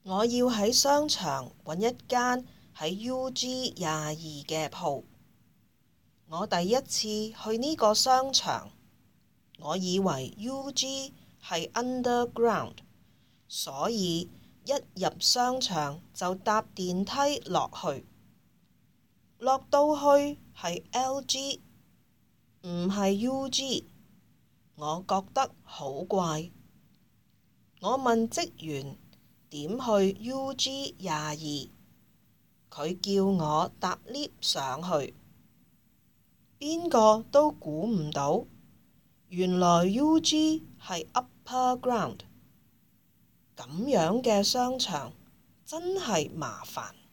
我要喺商場揾一間喺 UG22嘅鋪。我第一次去呢個商場，我以為 UG 係 underground，所以一入商場就搭電梯落去。落到去係 LG，唔係 UG，我覺得好怪。我問職員點去 UG22，佢叫我搭 lift 上去。邊個都估唔到，原來 UG 係 upper ground。咁樣嘅商場真係麻煩。